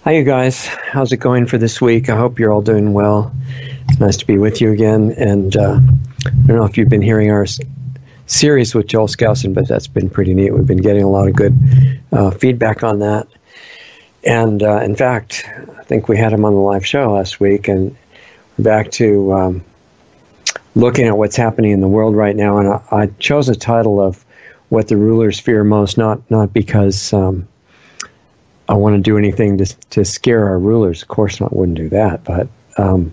Hi, you guys. How's it going for this week? I hope you're all doing well. It's nice to be with you again. And I don't know if you've been hearing our series with Joel Skousen, but that's been pretty neat. We've been getting a lot of good feedback on that. And in fact, I think we had him on the live show last week, and we're back to looking at what's happening in the world right now. And I chose a title of What the Rulers Fear Most, not because I want to do anything to scare our rulers. Of course, I wouldn't do that. But, on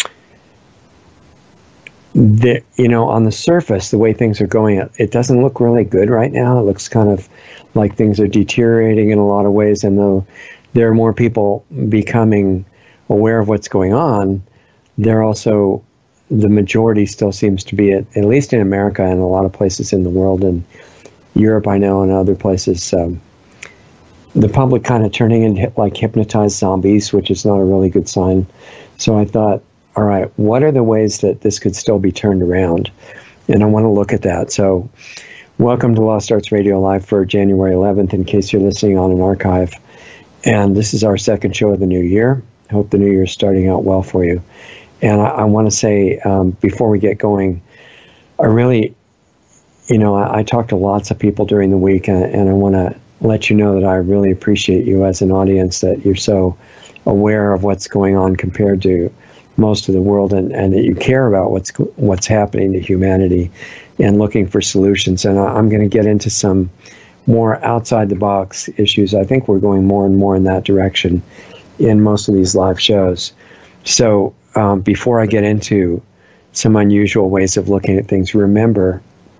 the surface, the way things are going, it doesn't look really good right now. It looks kind of like things are deteriorating in a lot of ways. And though there are more people becoming aware of what's going on, they're also, the majority still seems to be, at least in America and a lot of places in the world, and Europe, I know, and other places, the public kind of turning into like hypnotized zombies, which is not a really good sign. So I thought, all right, what are the ways that this could still be turned around? And I want to look at that. So welcome to Lost Arts Radio Live for January 11th, in case you're listening on an archive. And this is our second show of the new year. I hope the new year is starting out well for you. And I want to say, before we get going, I really, I talk to lots of people during the week, and I want to let you know that I really appreciate you as an audience, that you're so aware of what's going on compared to most of the world, and that you care about what's happening to humanity and looking for solutions. And I'm going to get into some more outside the box issues. I think we're going more and more in that direction in most of these live shows. So before I get into some unusual ways of looking at things, remember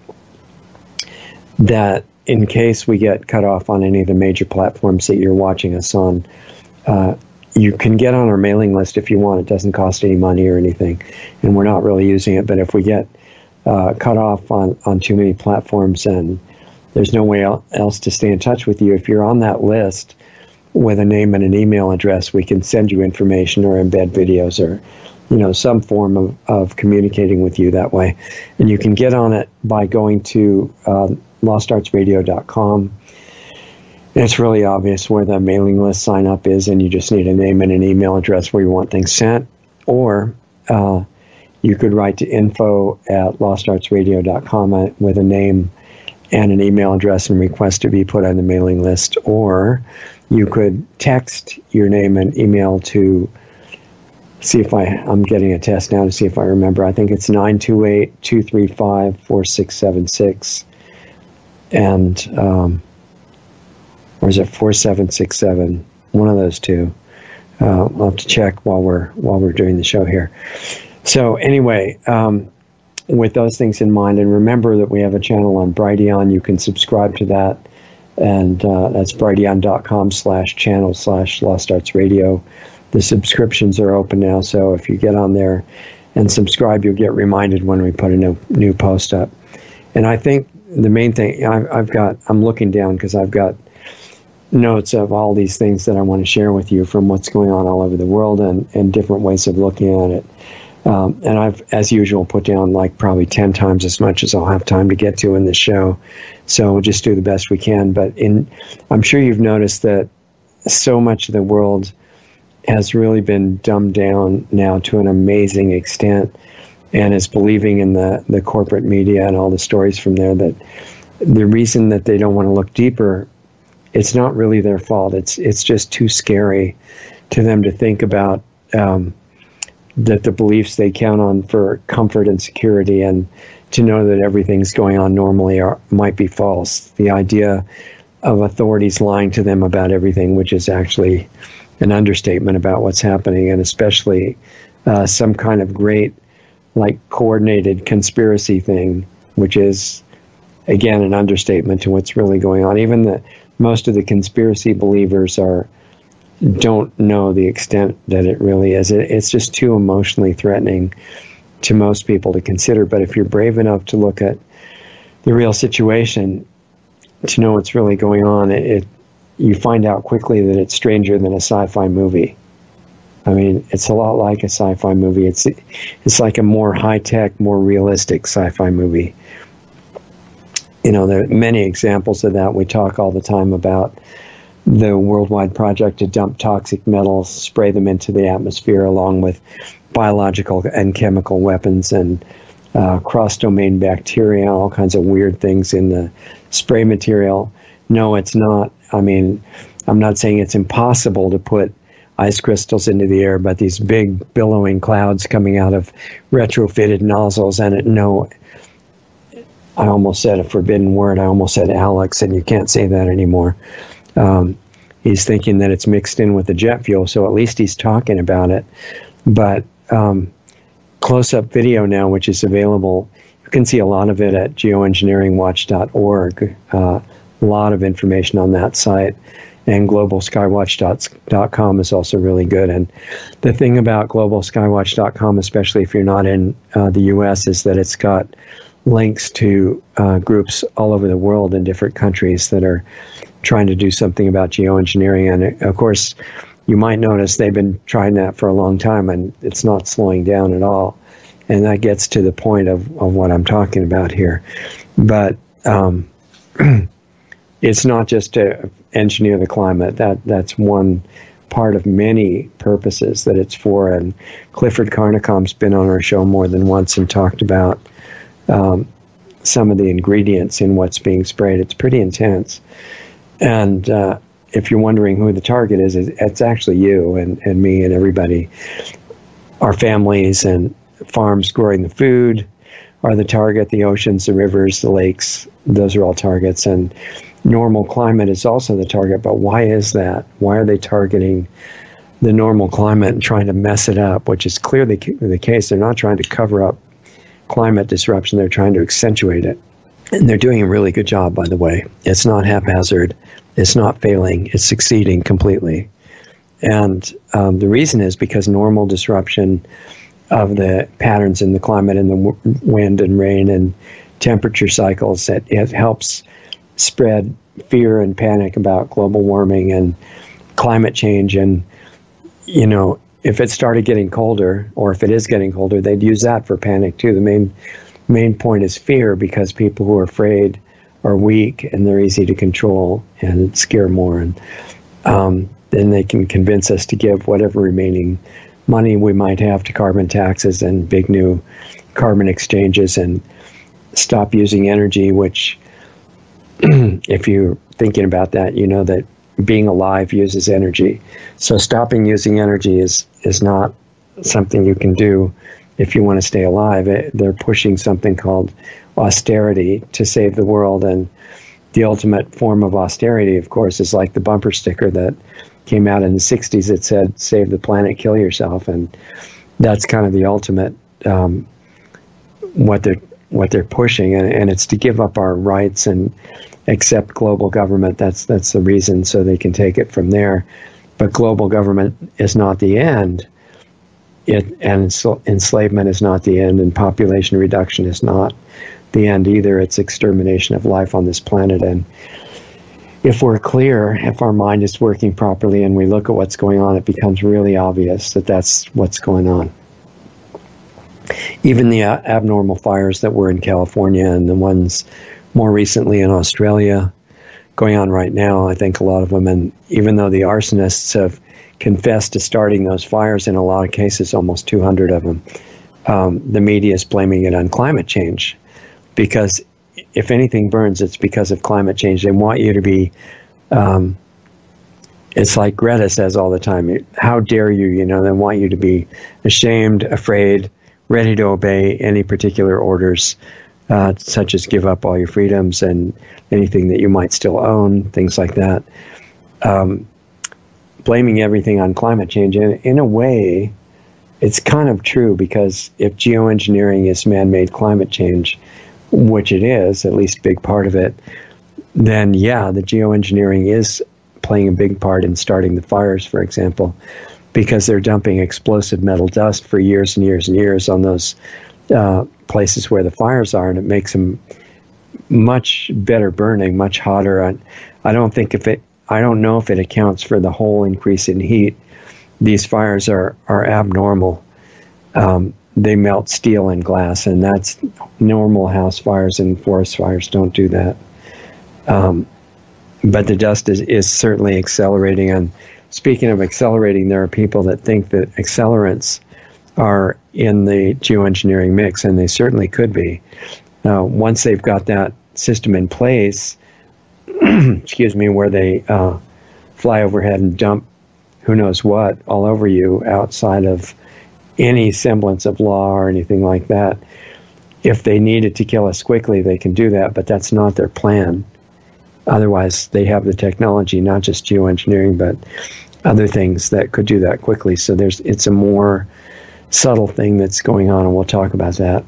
that in case we get cut off on any of the major platforms that you're watching us on, you can get on our mailing list if you want. It doesn't cost any money or anything, and we're not really using it. But if we get cut off on too many platforms and there's no way else to stay in touch with you, if you're on that list with a name and an email address, we can send you information or embed videos or some form of communicating with you that way. And you can get on it by going to lostartsradio.com. And it's really obvious where the mailing list sign up is, and you just need a name and an email address where you want things sent. Or you could write to info@lostartsradio.com with a name and an email address and request to be put on the mailing list. Or you could text your name and email to, see if I'm getting a test now to see if I remember. I think it's 928-235-4676. And, or is it 4767? One of those two. I'll have to check while we're doing the show here. So anyway, with those things in mind, and remember that we have a channel on Brighteon. You can subscribe to that, and that's brighteon.com/channel/LostArtsRadio. The subscriptions are open now, so if you get on there and subscribe, you'll get reminded when we put a new post up. And I think the main thing, I'm looking down because I've got notes of all these things that I want to share with you from what's going on all over the world and different ways of looking at it. And I've, as usual, put down like probably 10 times as much as I'll have time to get to in this show. So we'll just do the best we can. But I'm sure you've noticed that so much of the world has really been dumbed down now to an amazing extent, and is believing in the corporate media and all the stories from there, that the reason that they don't want to look deeper, it's not really their fault. It's just too scary to them to think about that the beliefs they count on for comfort and security, and to know that everything's going on normally, might be false. The idea of authorities lying to them about everything, which is actually an understatement about what's happening, and especially some kind of great, like, coordinated conspiracy thing, which is, again, an understatement to what's really going on. Even most of the conspiracy believers don't know the extent that it really is. It's just too emotionally threatening to most people to consider. But if you're brave enough to look at the real situation, to know what's really going on, you find out quickly that it's stranger than a sci-fi movie. I mean, it's a lot like a sci-fi movie. It's like a more high-tech, more realistic sci-fi movie. There are many examples of that. We talk all the time about the worldwide project to dump toxic metals, spray them into the atmosphere, along with biological and chemical weapons and cross-domain bacteria, all kinds of weird things in the spray material. No, it's not. I mean, I'm not saying it's impossible to put ice crystals into the air, but these big billowing clouds coming out of retrofitted nozzles, and no, I almost said a forbidden word. I almost said Alex, and you can't say that anymore. He's thinking that it's mixed in with the jet fuel, so at least he's talking about it. But close-up video now, which is available, you can see a lot of it at geoengineeringwatch.org. A lot of information on that site. And globalskywatch.com is also really good. And the thing about globalskywatch.com, especially if you're not in the U.S., is that it's got links to groups all over the world in different countries that are trying to do something about geoengineering. And of course, you might notice they've been trying that for a long time, and it's not slowing down at all. And that gets to the point of what I'm talking about here. But it's not just to engineer the climate. That's one part of many purposes that it's for. And Clifford Carnicom's been on our show more than once and talked about some of the ingredients in what's being sprayed. It's pretty intense. And if you're wondering who the target is, it's actually you and me and everybody. Our families and farms growing the food are the target. The oceans, the rivers, the lakes, those are all targets. And normal climate is also the target. But why is that? Why are they targeting the normal climate and trying to mess it up, which is clearly the case? They're not trying to cover up climate disruption. They're trying to accentuate it. And they're doing a really good job, by the way. It's not haphazard. It's not failing. It's succeeding completely. And the reason is because normal disruption of the patterns in the climate and the wind and rain and temperature cycles, it helps spread fear and panic about global warming and climate change. And, you know, if it started getting colder, or if it is getting colder, they'd use that for panic too. The main point is fear, because people who are afraid are weak and they're easy to control and scare more. And then they can convince us to give whatever remaining money we might have to carbon taxes and big new carbon exchanges, and stop using energy, which if you're thinking about that, you know that being alive uses energy. So stopping using energy is not something you can do if you want to stay alive. They're pushing something called austerity to save the world. And the ultimate form of austerity, of course, is like the bumper sticker that came out in the 60s. It said, save the planet, kill yourself. And that's kind of the ultimate, what they're pushing. And it's to give up our rights and accept global government. That's the reason, so they can take it from there. But global government is not the end. And enslavement is not the end, and population reduction is not the end either. It's extermination of life on this planet. And if we're clear, if our mind is working properly and we look at what's going on, it becomes really obvious that that's what's going on. Even the abnormal fires that were in California and the ones more recently in Australia going on right now, I think a lot of them, and even though the arsonists have confessed to starting those fires in a lot of cases, almost 200 of them, the media is blaming it on climate change, because if anything burns, it's because of climate change. They want you to be, it's like Greta says all the time, how dare you, they want you to be ashamed, afraid, ready to obey any particular orders, such as give up all your freedoms and anything that you might still own, things like that. Blaming everything on climate change. And in a way, it's kind of true, because if geoengineering is man-made climate change, which it is, at least a big part of it, then yeah, the geoengineering is playing a big part in starting the fires, for example, because they're dumping explosive metal dust for years and years and years on those places where the fires are, and it makes them much better burning, much hotter. I don't know if it accounts for the whole increase in heat. These fires are abnormal. They melt steel and glass, and that's normal. House fires and forest fires don't do that. but the dust is certainly accelerating. And speaking of accelerating, there are people that think that accelerants are in the geoengineering mix, and they certainly could be. Once they've got that system in place, excuse me, where they fly overhead and dump who knows what all over you outside of any semblance of law or anything like that. If they needed to kill us quickly, they can do that, but that's not their plan. Otherwise, they have the technology, not just geoengineering, but other things that could do that quickly. So it's a more subtle thing that's going on, and we'll talk about that.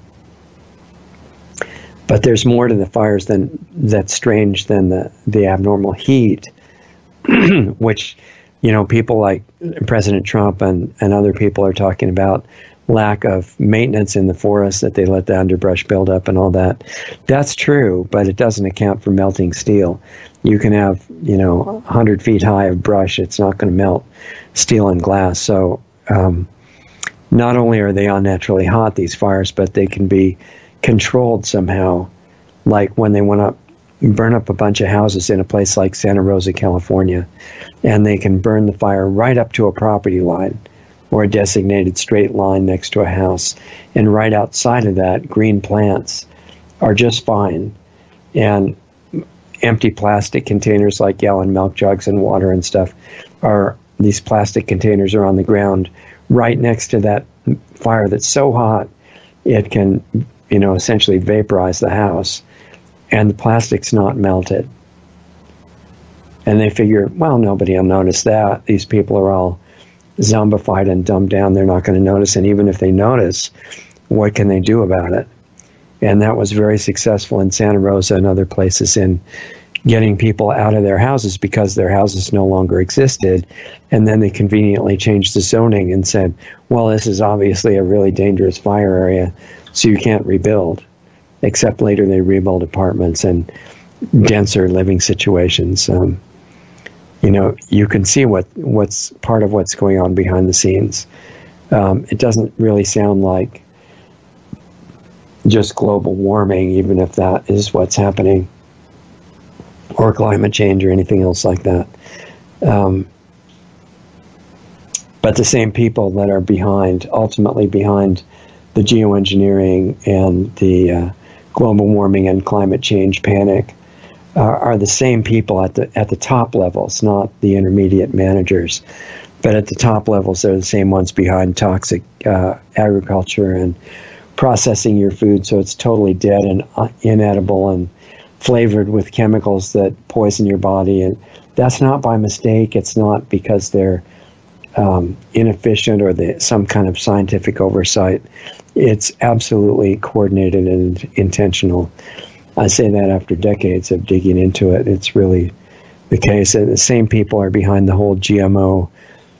But there's more to the fires that's strange than the abnormal heat, which, people like President Trump and other people are talking about lack of maintenance in the forest, that they let the underbrush build up and all that. That's true, but it doesn't account for melting steel. You can have, 100 feet high of brush. It's not going to melt steel and glass. So not only are they unnaturally hot, these fires, but they can be controlled somehow. Like when they burn up a bunch of houses in a place like Santa Rosa, California, and they can burn the fire right up to a property line or a designated straight line next to a house. And right outside of that, green plants are just fine. And empty plastic containers like gallon milk jugs and water and stuff these plastic containers are on the ground right next to that fire that's so hot it can, essentially vaporize the house. And the plastic's not melted. And they figure, well, nobody will notice that. These people are all zombified and dumbed down. They're not going to notice. And even if they notice, what can they do about it? And that was very successful in Santa Rosa and other places in getting people out of their houses because their houses no longer existed. And then they conveniently changed the zoning and said, well, this is obviously a really dangerous fire area, so you can't rebuild. Except later they rebuild apartments and denser living situations. You can see what's part of what's going on behind the scenes. It doesn't really sound like just global warming, even if that is what's happening, or climate change or anything else like that. But the same people that are ultimately behind the geoengineering and the global warming and climate change panic are the same people at the top levels, not the intermediate managers. But at the top levels, they're the same ones behind toxic agriculture and processing your food so it's totally dead and inedible and flavored with chemicals that poison your body. And that's not by mistake. It's not because they're inefficient or some kind of scientific oversight. It's absolutely coordinated and intentional. I say that after decades of digging into it. It's really the case. And the same people are behind the whole GMO,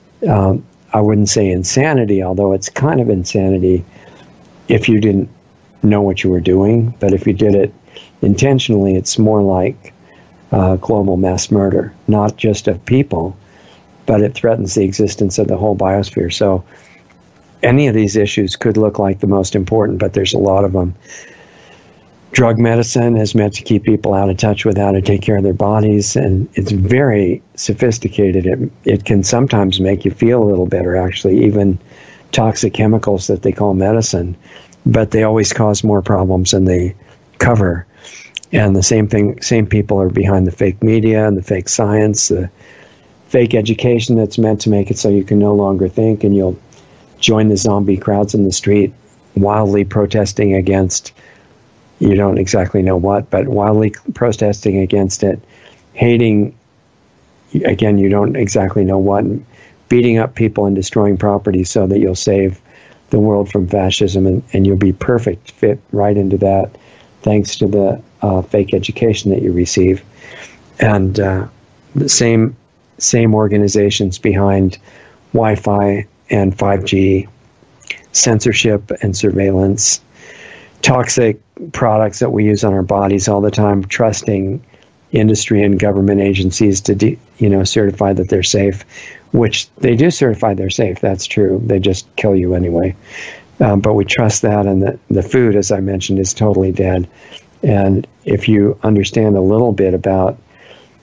I wouldn't say insanity, although it's kind of insanity if you didn't know what you were doing. But if you did it intentionally, it's more like global mass murder, not just of people, but it threatens the existence of the whole biosphere. So any of these issues could look like the most important, but there's a lot of them. Drug medicine is meant to keep people out of touch with how to take care of their bodies, and it's very sophisticated. It can sometimes make you feel a little better, actually, even toxic chemicals that they call medicine, but they always cause more problems than they cover. And the same people are behind the fake media and the fake science, the fake education that's meant to make it so you can no longer think, and you'll join the zombie crowds in the street wildly protesting against, you don't exactly know what, but wildly protesting against it, hating, again, you don't exactly know what, beating up people and destroying property so that you'll save the world from fascism, and you'll be perfect fit right into that thanks to the fake education that you receive. And the same organizations behind Wi-Fi and 5G, censorship and surveillance, toxic products that we use on our bodies all the time, trusting industry and government agencies to certify that they're safe, which they do certify they're safe. That's true. They just kill you anyway. But we trust that, and the food, as I mentioned, is totally dead. And if you understand a little bit about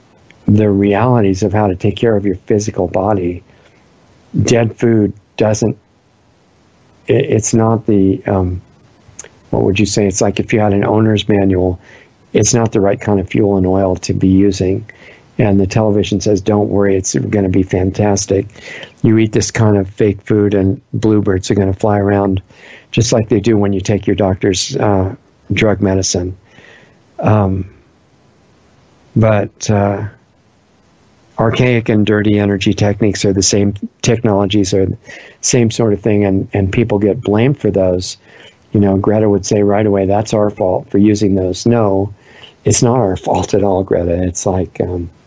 the realities of how to take care of your physical body. Dead food doesn't, it's not the, what would you say? It's like if you had an owner's manual, it's not the right kind of fuel and oil to be using. And the television says, don't worry, it's going to be fantastic. You eat this kind of fake food and bluebirds are going to fly around just like they do when you take your doctor's drug medicine. But archaic and dirty energy techniques are the same, technologies are the same sort of thing, and people get blamed for those. You know, Greta would say right away, that's our fault for using those. No, it's not our fault at all, Greta. It's like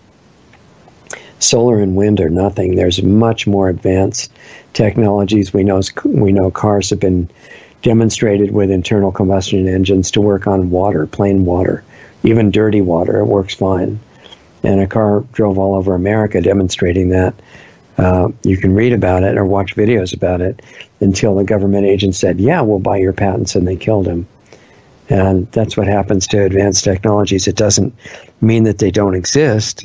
solar and wind are nothing. There's much more advanced technologies. We know cars have been demonstrated with internal combustion engines to work on water, plain water, even dirty water. It works fine. And a car drove all over America demonstrating that. You can read about it or watch videos about it until the government agent said, yeah, we'll buy your patents, and they killed him. And that's what happens to advanced technologies. It doesn't mean that they don't exist.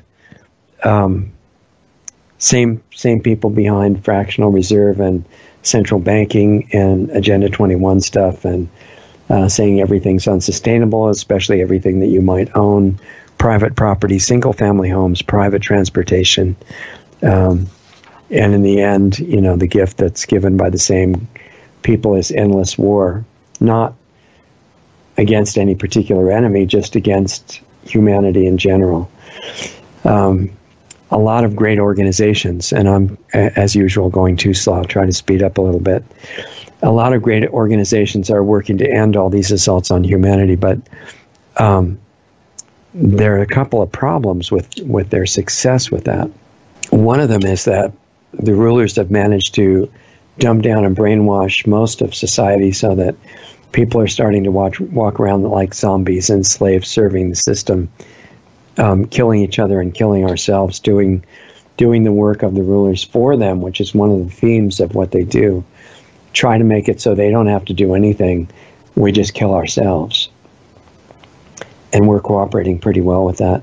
Same people behind fractional reserve and central banking and Agenda 21 stuff, and saying everything's unsustainable, especially everything that you might own, private property, single-family homes, private transportation. And in the end, you know, the gift that's given by the same people is endless war, not against any particular enemy, just against humanity in general. A lot of great organizations, and I'm, as usual, going too slow. I'll try to speed up a little bit. A lot of great organizations are working to end all these assaults on humanity, but there are a couple of problems with their success with that. One of them is that the rulers have managed to dumb down and brainwash most of society so that people are starting to walk around like zombies, enslaved, serving the system, killing each other and killing ourselves, doing the work of the rulers for them, which is one of the themes of what they do. Try to make it so they don't have to do anything. We just kill ourselves. And we're cooperating pretty well with that.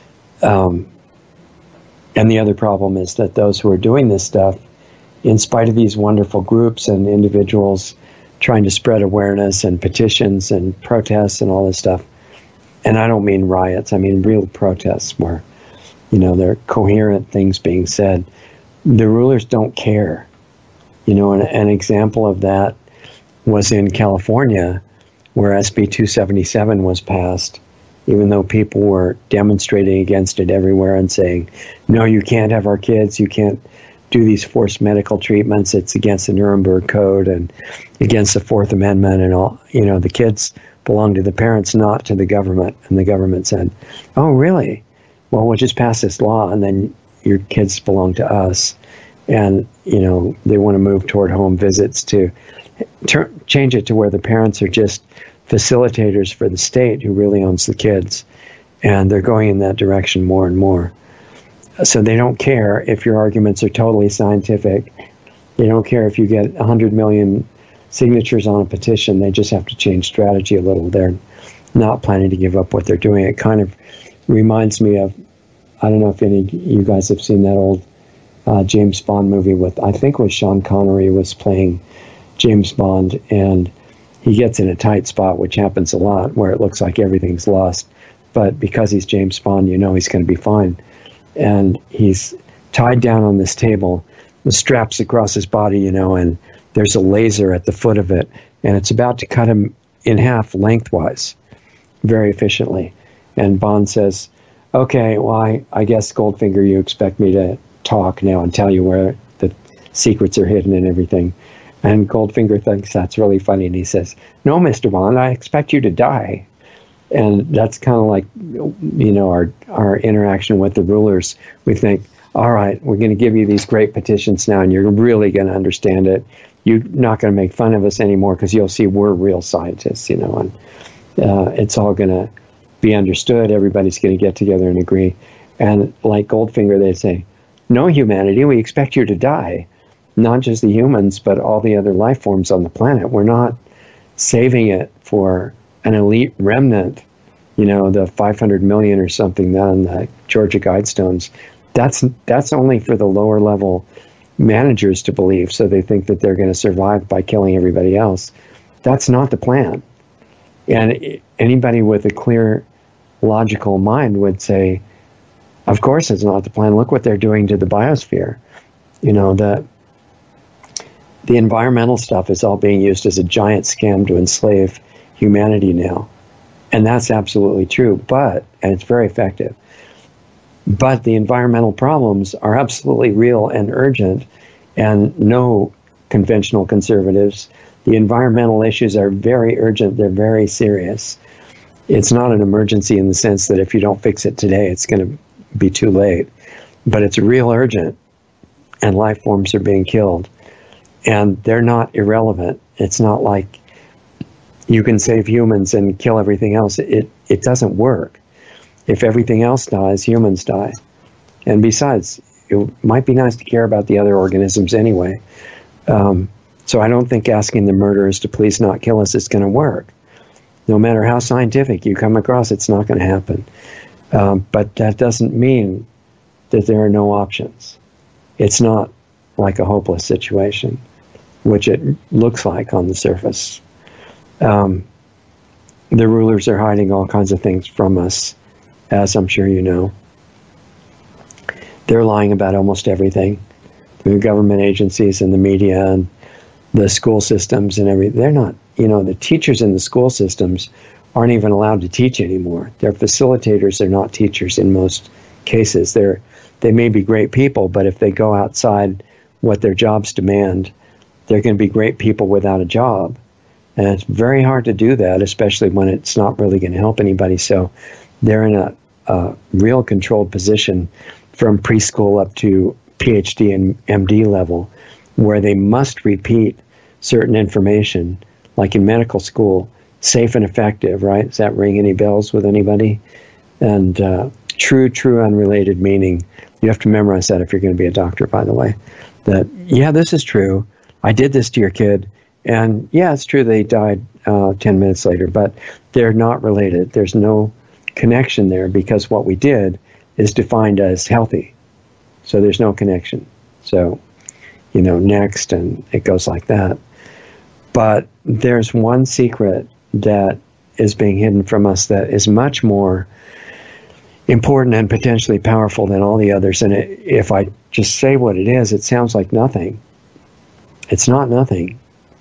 And the other problem is that those who are doing this stuff, in spite of these wonderful groups and individuals trying to spread awareness and petitions and protests and all this stuff, and I don't mean riots, I mean real protests where, you know, there are coherent things being said, the rulers don't care. You know, an example of that was in California, where SB 277 was passed, even though people were demonstrating against it everywhere and saying, no, you can't have our kids, you can't do these forced medical treatments, it's against the Nuremberg Code and against the Fourth Amendment and all. You know, the kids belong to the parents, not to the government. And the government said, oh, really? Well, we'll just pass this law and then your kids belong to us. And, you know, they want to move toward home visits to change it to where the parents are just facilitators for the state who really owns the kids. And they're going in that direction more and more. So they don't care if your arguments are totally scientific. They don't care if you get 100 million signatures on a petition. They just have to change strategy a little. They're not planning to give up what they're doing. It kind of reminds me of, I don't know if any of you guys have seen that old James Bond movie with, I think it was Sean Connery was playing James Bond, and he gets in a tight spot, which happens a lot, where it looks like everything's lost. But because he's James Bond, you know he's going to be fine. And he's tied down on this table, the straps across his body, you know, and there's a laser at the foot of it, and it's about to cut him in half lengthwise, very efficiently. And Bond says, okay, well, I guess, Goldfinger, you expect me to talk now and tell you where the secrets are hidden and everything. And Goldfinger thinks that's really funny, and he says, no, Mr. Bond, I expect you to die. And that's kind of like, you know, our interaction with the rulers. We think, all right, we're going to give you these great petitions now, and you're really going to understand it. You're not going to make fun of us anymore because you'll see we're real scientists, you know, and it's all going to be understood. Everybody's going to get together and agree. And like Goldfinger, they say, no, humanity, we expect you to die. Not just the humans, but all the other life forms on the planet. We're not saving it for an elite remnant the 500 million or something on the Georgia Guidestones, that's only for the lower level managers to believe, so they think that they're going to survive by killing everybody else. That's not the plan. And anybody with a clear, logical mind would say, of course it's not the plan. Look what they're doing to the biosphere. The environmental stuff is all being used as a giant scam to enslave humanity now. And that's absolutely true, and it's very effective. But the environmental problems are absolutely real and urgent, and no conventional conservatives. The environmental issues are very urgent. They're very serious. It's not an emergency in the sense that if you don't fix it today, it's going to be too late. But it's real urgent, and life forms are being killed. And they're not irrelevant. It's not like you can save humans and kill everything else. It doesn't work. If everything else dies, humans die. And besides, it might be nice to care about the other organisms anyway. So I don't think asking the murderers to please not kill us is going to work. No matter how scientific you come across, it's not going to happen. But that doesn't mean that there are no options. It's not like a hopeless situation, which it looks like on the surface. The rulers are hiding all kinds of things from us, as I'm sure you know. They're lying about almost everything. The government agencies and the media and the school systems and everything. They're not, the teachers in the school systems aren't even allowed to teach anymore. They're facilitators, they're not teachers in most cases. They may be great people, but if they go outside what their jobs demand, they're going to be great people without a job. And it's very hard to do that, especially when it's not really going to help anybody. So they're in a real controlled position from preschool up to PhD and MD level, where they must repeat certain information, like in medical school, safe and effective, right? Does that ring any bells with anybody? And true, unrelated meaning. You have to memorize that if you're going to be a doctor, by the way. That, yeah, this is true. I did this to your kid. And yeah, it's true they died 10 minutes later, but they're not related. There's no connection there because what we did is defined as healthy. So there's no connection. So, next, and it goes like that. But there's one secret that is being hidden from us that is much more important and potentially powerful than all the others. And if I just say what it is, it sounds like nothing. It's not nothing.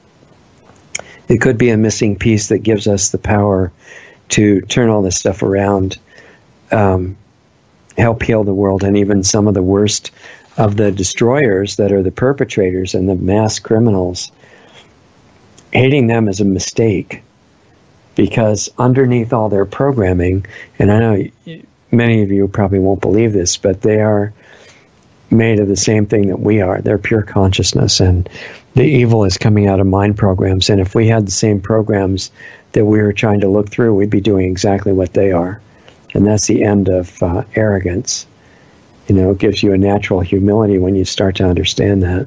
It could be a missing piece that gives us the power to turn all this stuff around, help heal the world, and even some of the worst of the destroyers that are the perpetrators and the mass criminals. Hating them is a mistake, because underneath all their programming, and I know many of you probably won't believe this, but they are made of the same thing that we are. They're pure consciousness, and the evil is coming out of mind programs. And if we had the same programs that we were trying to look through, we'd be doing exactly what they are. And that's the end of arrogance. It gives you a natural humility when you start to understand that.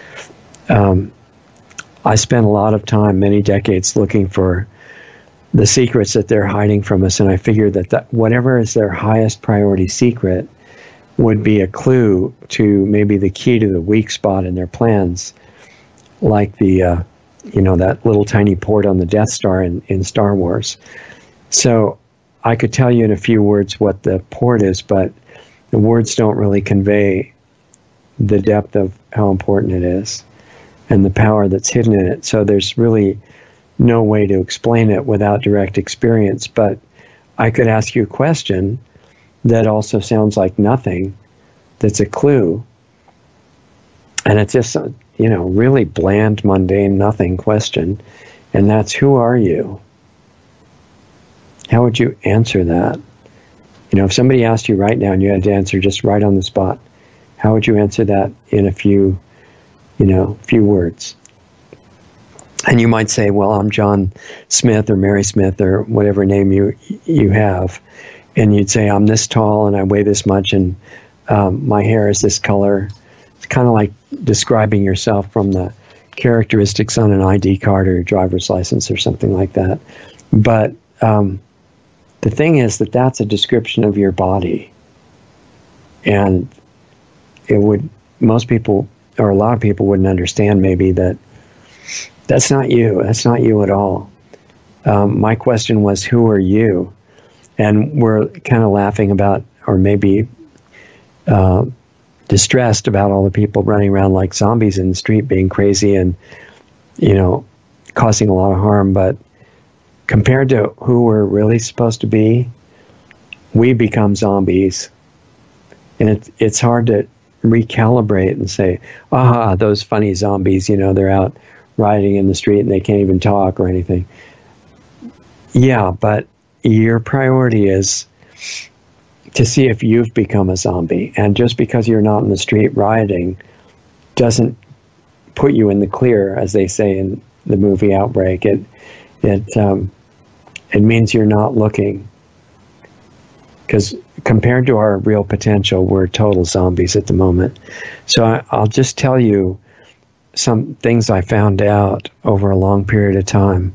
I spent a lot of time, many decades, looking for the secrets that they're hiding from us, and I figured that whatever is their highest priority secret would be a clue to maybe the key to the weak spot in their plans, like the that little tiny port on the Death Star in Star Wars. So I could tell you in a few words what the port is, but the words don't really convey the depth of how important it is and the power that's hidden in it. So there's really no way to explain it without direct experience. But I could ask you a question that also sounds like nothing, that's a clue. And it's just, really bland, mundane, nothing question. And that's, who are you? How would you answer that? If somebody asked you right now and you had to answer just right on the spot, how would you answer that in a few words? And you might say, well, I'm John Smith or Mary Smith or whatever name you have. And you'd say, I'm this tall and I weigh this much and my hair is this color. It's kind of like describing yourself from the characteristics on an ID card or your driver's license or something like that. But The thing is that that's a description of your body. And most people, or a lot of people wouldn't understand maybe that that's not you. That's not you at all. My question was, who are you? And we're kind of laughing about, or maybe distressed about all the people running around like zombies in the street being crazy and, causing a lot of harm. But compared to who we're really supposed to be, we become zombies. And it's hard to recalibrate and say, those funny zombies, they're out riding in the street and they can't even talk or anything. Yeah, but your priority is to see if you've become a zombie. And just because you're not in the street rioting doesn't put you in the clear, as they say in the movie Outbreak. It means you're not looking. Because compared to our real potential, we're total zombies at the moment. So I'll just tell you some things I found out over a long period of time.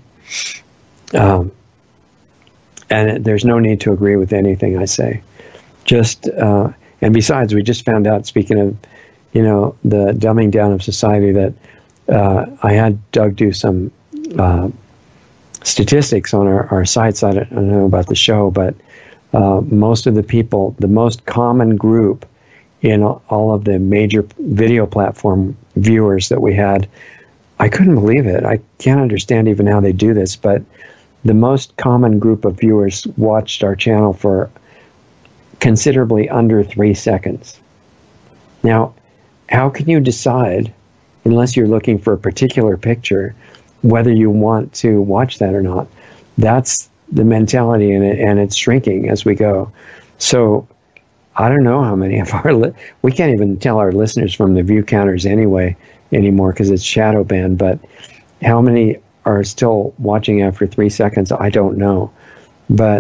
And there's no need to agree with anything I say. And besides, we just found out, speaking of, the dumbing down of society, that I had Doug do some statistics on our sites. I don't know about the show, but most of the people, the most common group in all of the major video platform viewers that we had, I couldn't believe it. I can't understand even how they do this, but the most common group of viewers watched our channel for considerably under 3 seconds. Now, how can you decide, unless you're looking for a particular picture, whether you want to watch that or not? That's the mentality in it, and it's shrinking as we go. So I don't know how many of we can't even tell our listeners from the view counters anymore because it's shadow banned, but how many are still watching after 3 seconds, I don't know. But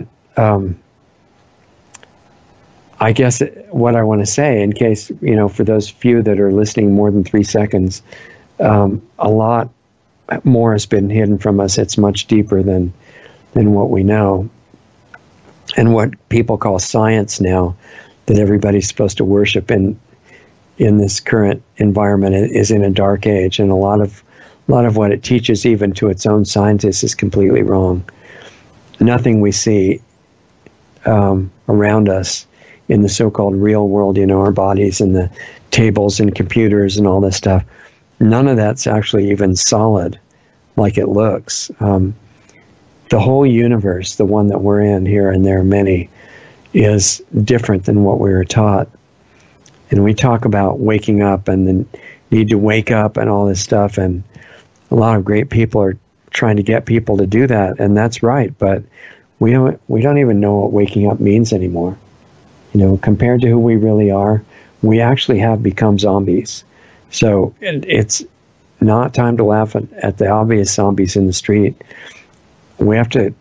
I guess what I want to say, in case, for those few that are listening more than 3 seconds, a lot more has been hidden from us. It's much deeper than what we know. And what people call science now, that everybody's supposed to worship in this current environment, is in a dark age. And a lot of what it teaches, even to its own scientists, is completely wrong. Nothing we see around us in the so-called real world, our bodies and the tables and computers and all this stuff, none of that's actually even solid like it looks. The whole universe, the one that we're in here, and there are many, is different than what we were taught. And we talk about waking up and the need to wake up and all this stuff, and a lot of great people are trying to get people to do that, and that's right, but we don't even know what waking up means anymore. Compared to who we really are, we actually have become zombies. So it's not time to laugh at the obvious zombies in the street. We have to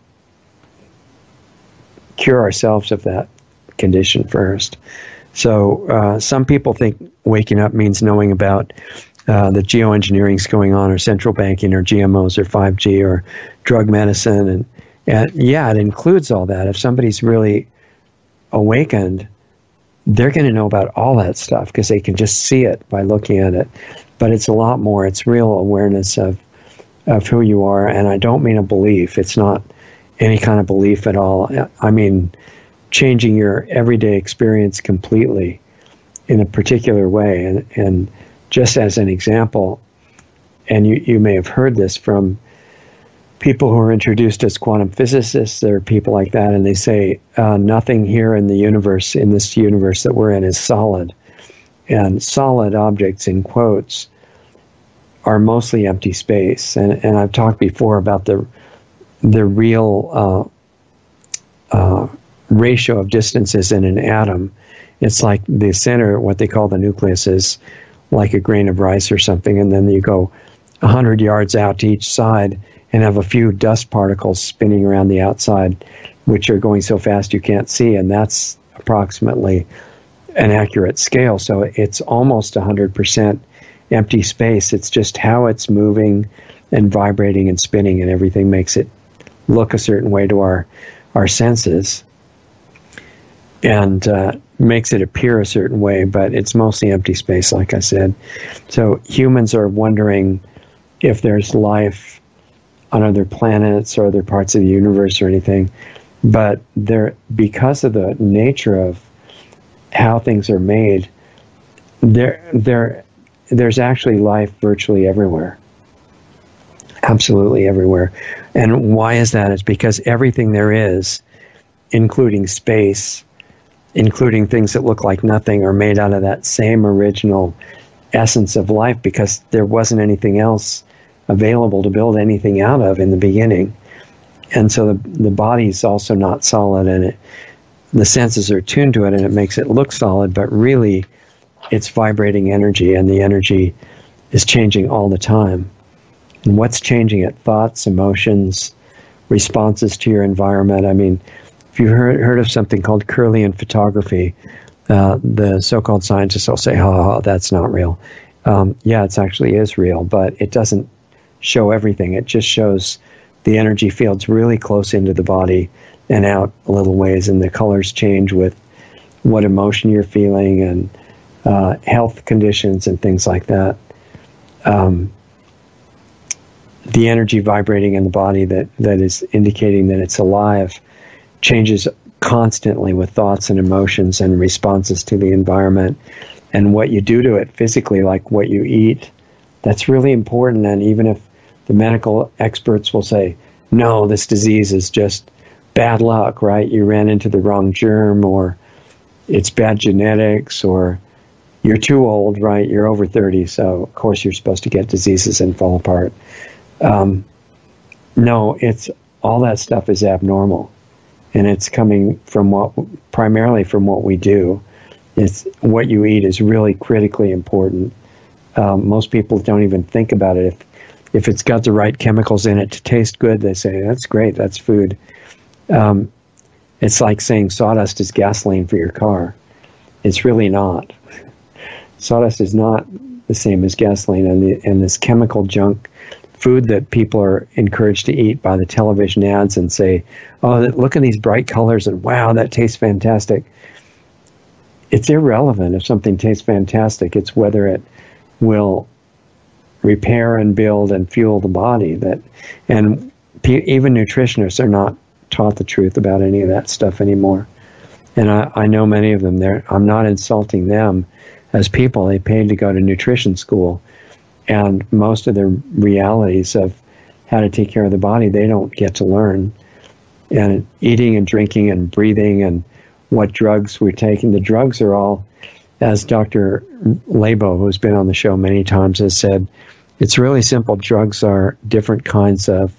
cure ourselves of that condition first. So some people think waking up means knowing about the geoengineering's going on, or central banking, or GMOs, or 5G, or drug medicine. And yeah, it includes all that. If somebody's really awakened, they're going to know about all that stuff because they can just see it by looking at it. But it's a lot more. It's real awareness of who you are. And I don't mean a belief. It's not any kind of belief at all. I mean changing your everyday experience completely in a particular way. And just as an example, and you may have heard this from people who are introduced as quantum physicists, or people like that, and they say nothing here in the universe, in this universe that we're in, is solid. And solid objects, in quotes, are mostly empty space. And I've talked before about the real ratio of distances in an atom. It's like the center, what they call the nucleus, is like a grain of rice or something, and then you go 100 yards out to each side and have a few dust particles spinning around the outside, which are going so fast you can't see, and that's approximately an accurate scale. So it's almost 100% empty space. It's just how it's moving and vibrating and spinning, and everything makes it look a certain way to our our senses and makes it appear a certain way, but it's mostly empty space, like I said. So humans are wondering if there's life on other planets or other parts of the universe or anything, but because of the nature of how things are made, there's actually life virtually everywhere. Absolutely everywhere. And why is that? It's because everything there is, including space, including things that look like nothing, are made out of that same original essence of life, because there wasn't anything else available to build anything out of in the beginning. And so the body's also not solid, and the senses are tuned to it, and it makes it look solid, but really it's vibrating energy, and the energy is changing all the time. And what's changing it? Thoughts, emotions, responses to your environment. I mean, if you've heard of something called Kirlian photography, the so-called scientists will say, oh, that's not real. Yeah, it actually is real, but it doesn't show everything. It just shows the energy fields really close into the body and out a little ways, and the colors change with what emotion you're feeling and health conditions and things like that. The energy vibrating in the body that is indicating that it's alive changes constantly with thoughts and emotions and responses to the environment. And what you do to it physically, like what you eat, that's really important. And even if the medical experts will say, no, this disease is just bad luck, right? You ran into the wrong germ, or it's bad genetics, or you're too old, right? You're over 30, so of course you're supposed to get diseases and fall apart. No, it's all that stuff is abnormal, and it's coming from primarily from what we do. It's what you eat is really critically important. Most people don't even think about it. If it's got the right chemicals in it to taste good, they say, that's great, that's food. It's like saying sawdust is gasoline for your car. It's really not. Sawdust is not the same as gasoline, and this chemical junk food that people are encouraged to eat by the television ads and say, oh, look at these bright colors and wow, that tastes fantastic. It's irrelevant if something tastes fantastic. It's whether it will repair and build and fuel the body. And even nutritionists are not taught the truth about any of that stuff anymore. And I know many of them. I'm not insulting them as people. They paid to go to nutrition school, and most of the realities of how to take care of the body, they don't get to learn. And eating and drinking and breathing and what drugs we're taking. The drugs are all, as Dr. Lebo, who's been on the show many times, has said, it's really simple. Drugs are different kinds of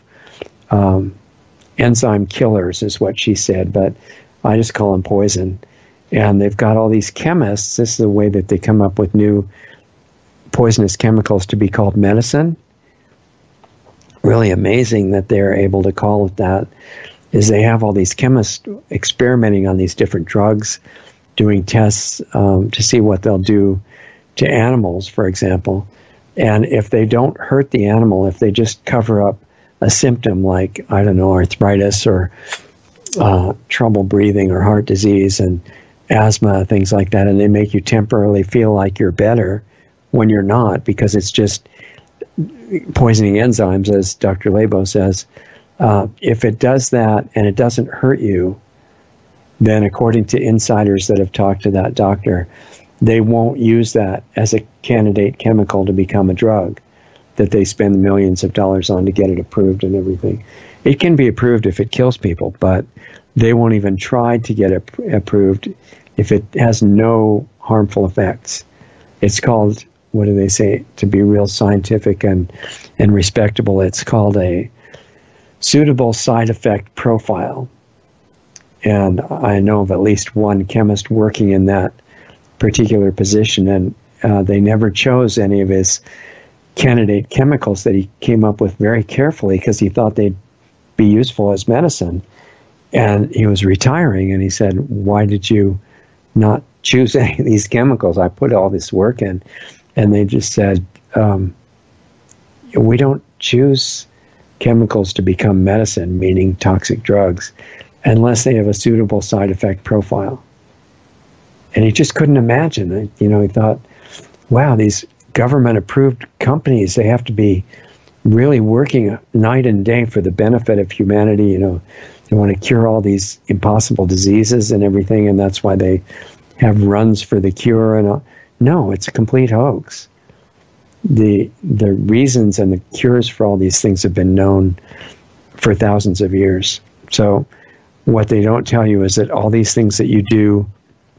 enzyme killers, is what she said, but I just call them poison. And they've got all these chemists. This is the way that they come up with new poisonous chemicals to be called medicine. Really amazing that they're able to call it that, is they have all these chemists experimenting on these different drugs, doing tests to see what they'll do to animals, for example. And if they don't hurt the animal, if they just cover up a symptom like, I don't know, arthritis or trouble breathing or heart disease and asthma, things like that, and they make you temporarily feel like you're better when you're not, because it's just poisoning enzymes, as Dr. Lebo says. If it does that and it doesn't hurt you, then according to insiders that have talked to that doctor, they won't use that as a candidate chemical to become a drug that they spend millions of dollars on to get it approved and everything. It can be approved if it kills people, but they won't even try to get it approved if it has no harmful effects. It's called, what do they say, to be real scientific and respectable, it's called a suitable side effect profile. And I know of at least one chemist working in that particular position, and they never chose any of his candidate chemicals that he came up with very carefully because he thought they'd be useful as medicine. And he was retiring, and he said, why did you not choose any of these chemicals? I put all this work in. And they just said, we don't choose chemicals to become medicine, meaning toxic drugs. unless they have a suitable side effect profile. And he just couldn't imagine it. You know, he thought, wow, these government-approved companies, they have to be really working night and day for the benefit of humanity. You know, they want to cure all these impossible diseases and everything, and that's why they have runs for the cure. And all. No, it's a complete hoax. The reasons and the cures for all these things have been known for thousands of years. So what they don't tell you is that all these things that you do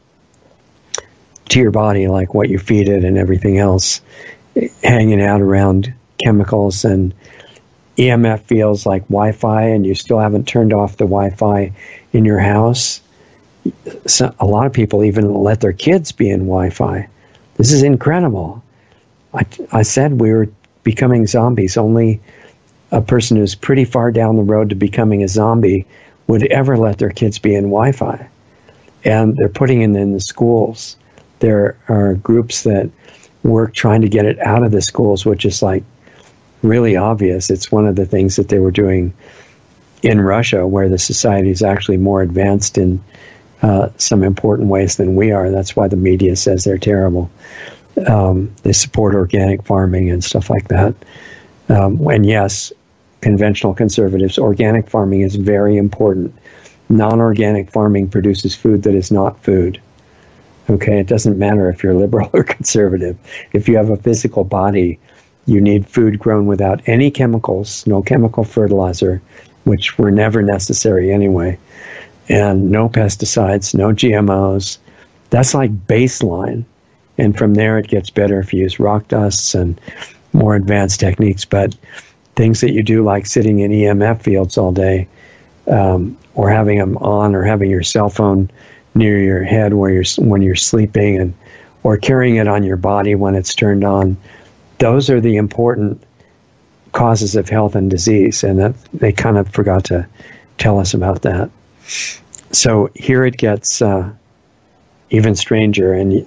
to your body, like what you feed it and everything else, hanging out around chemicals and EMF fields like Wi-Fi, and you still haven't turned off the Wi-Fi in your house. So a lot of people even let their kids be in Wi-Fi. This is incredible. I said we were becoming zombies. Only a person who's pretty far down the road to becoming a zombie would ever let their kids be in Wi-Fi. And they're putting it in the schools. There are groups that work trying to get it out of the schools, which is like really obvious. It's one of the things that they were doing in Russia, where the society is actually more advanced in some important ways than we are. That's why the media says they're terrible. They support organic farming and stuff like that. And yes, conventional conservatives, organic farming is very important. Non-organic farming produces food that is not food. Okay, it doesn't matter if you're liberal or conservative. If you have a physical body, you need food grown without any chemicals, no chemical fertilizer, which were never necessary anyway, and no pesticides, no GMOs. That's like baseline. And from there, it gets better if you use rock dusts and more advanced techniques. But things that you do, like sitting in EMF fields all day, or having them on, or having your cell phone near your head when you're sleeping, and or carrying it on your body when it's turned on, those are the important causes of health and disease, and that they kind of forgot to tell us about that. So here it gets even stranger, and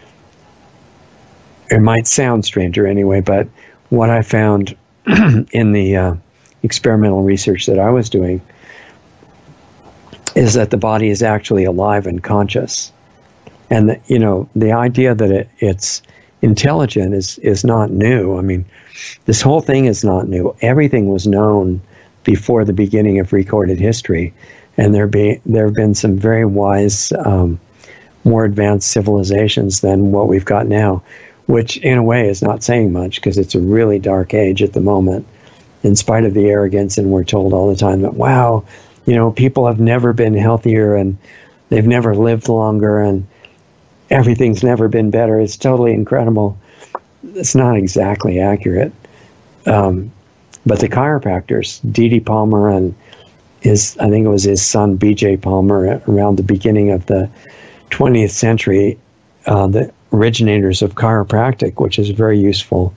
it might sound stranger anyway, but what I found in the experimental research that I was doing is that the body is actually alive and conscious. And, the idea that it's intelligent is not new. I mean, this whole thing is not new. Everything was known before the beginning of recorded history. And there have been some very wise, more advanced civilizations than what we've got now, which in a way is not saying much, because it's a really dark age at the moment, in spite of the arrogance. And we're told all the time that, wow, people have never been healthier, and they've never lived longer, and everything's never been better. It's totally incredible. It's not exactly accurate. But the chiropractors, D.D. Palmer and I think it was his son, B.J. Palmer, around the beginning of the 20th century, the originators of chiropractic, which is a very useful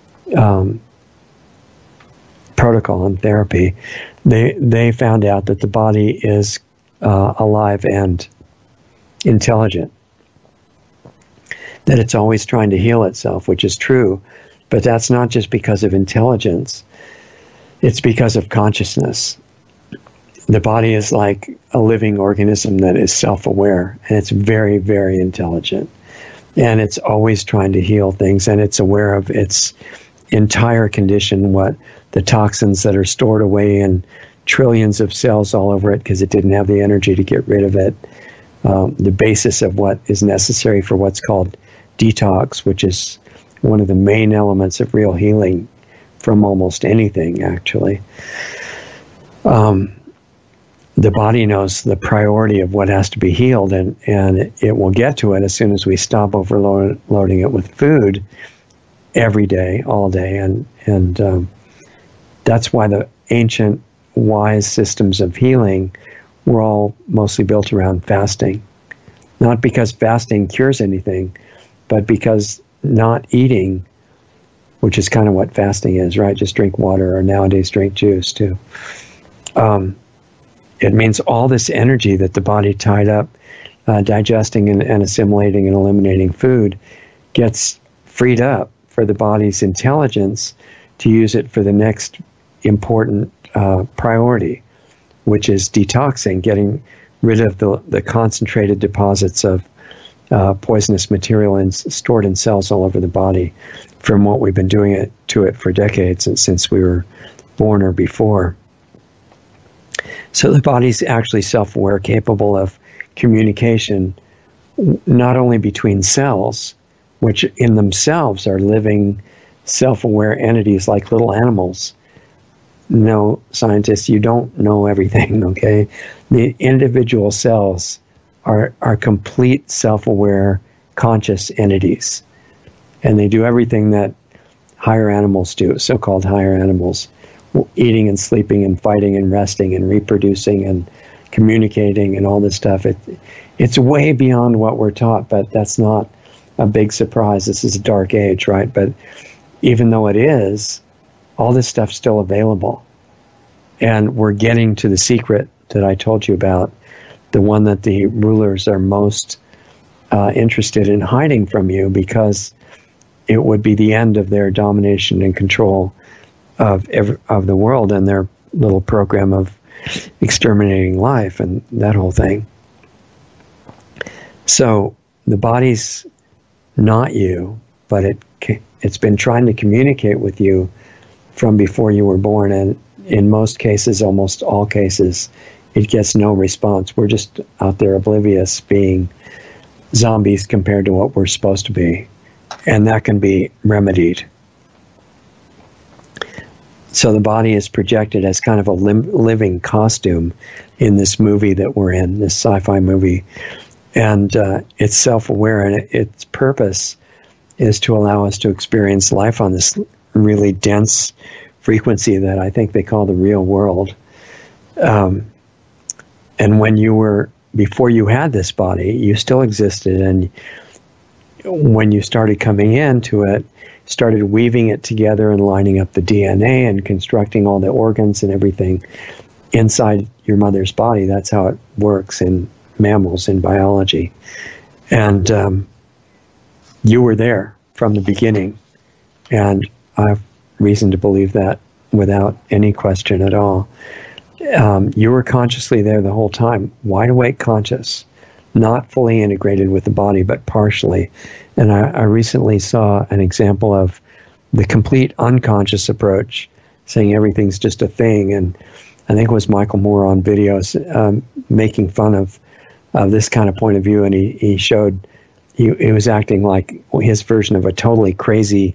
protocol and therapy, they found out that the body is alive and intelligent, that it's always trying to heal itself, which is true, but that's not just because of intelligence, it's because of consciousness. The body is like a living organism that is self-aware, and it's very, very intelligent, and it's always trying to heal things, and it's aware of its entire condition, what the toxins that are stored away in trillions of cells all over it because it didn't have the energy to get rid of it, the basis of what is necessary for what's called detox, which is one of the main elements of real healing from almost anything, actually. The body knows the priority of what has to be healed, and it will get to it as soon as we stop overloading it with food every day, all day, and that's why the ancient wise systems of healing were all mostly built around fasting. Not because fasting cures anything, but because not eating, which is kind of what fasting is, right? Just drink water, or nowadays drink juice too. It means all this energy that the body tied up digesting and assimilating and eliminating food gets freed up for the body's intelligence to use it for the next important priority, which is detoxing, getting rid of the concentrated deposits of poisonous material stored in cells all over the body from what we've been doing to it for decades since we were born or before. So the body's actually self-aware, capable of communication, not only between cells, which in themselves are living, self-aware entities like little animals. No, scientists, you don't know everything, okay? The individual cells are complete self-aware, conscious entities. And they do everything that higher animals do, so-called higher animals, eating and sleeping and fighting and resting and reproducing and communicating and all this stuff. It's way beyond what we're taught, but that's not a big surprise. This is a dark age, right? But even though it is, all this stuff's still available. And we're getting to the secret that I told you about, the one that the rulers are most interested in hiding from you, because it would be the end of their domination and control of the world and their little program of exterminating life and that whole thing. So the body's not you, but it's been trying to communicate with you from before you were born, and in most cases, almost all cases, it gets no response. We're just out there oblivious, being zombies compared to what we're supposed to be, and that can be remedied. So the body is projected as kind of a living costume in this movie that we're in, this sci-fi movie. And it's self-aware, and its purpose is to allow us to experience life on this really dense frequency that I think they call the real world. And before you had this body, you still existed, and when you started coming into it, started weaving it together and lining up the DNA and constructing all the organs and everything inside your mother's body. That's how it works in mammals, in biology. And you were there from the beginning, and I have reason to believe that without any question at all. You were consciously there the whole time, wide awake conscious, not fully integrated with the body, but partially. And I recently saw an example of the complete unconscious approach, saying everything's just a thing. And I think it was Michael Moore on videos making fun of this kind of point of view. And he showed he was acting like his version of a totally crazy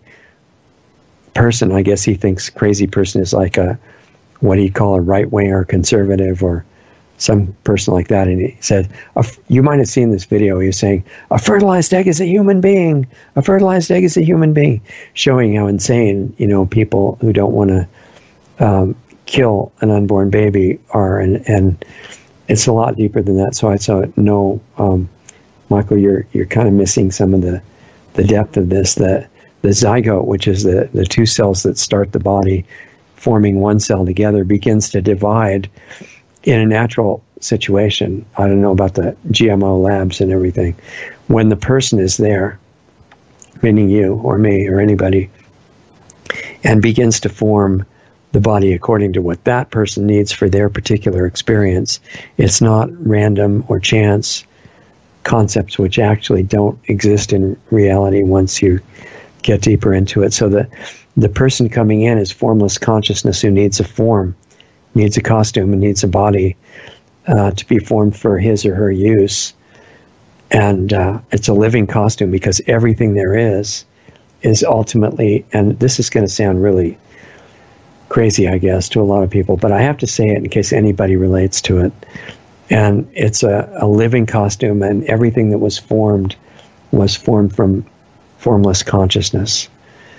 person. I guess he thinks crazy person is like what he'd call a right-wing or conservative or some person like that. And he said, you might have seen this video. He was saying, a fertilized egg is a human being. A fertilized egg is a human being, showing how insane, people who don't want to kill an unborn baby are. And it's a lot deeper than that. So I saw no, Michael, you're kind of missing some of the depth of this. The zygote, which is the two cells that start the body forming one cell together, begins to divide in a natural situation. I don't know about the GMO labs and everything. When the person is there, meaning you or me or anybody, and begins to form the body according to what that person needs for their particular experience, it's not random or chance concepts which actually don't exist in reality once you get deeper into it. So the person coming in is formless consciousness who needs a form, needs a costume, and needs a body to be formed for his or her use. And it's a living costume, because everything there is ultimately, and this is going to sound really crazy, I guess, to a lot of people, but I have to say it in case anybody relates to it. And it's a living costume, and everything that was formed from formless consciousness.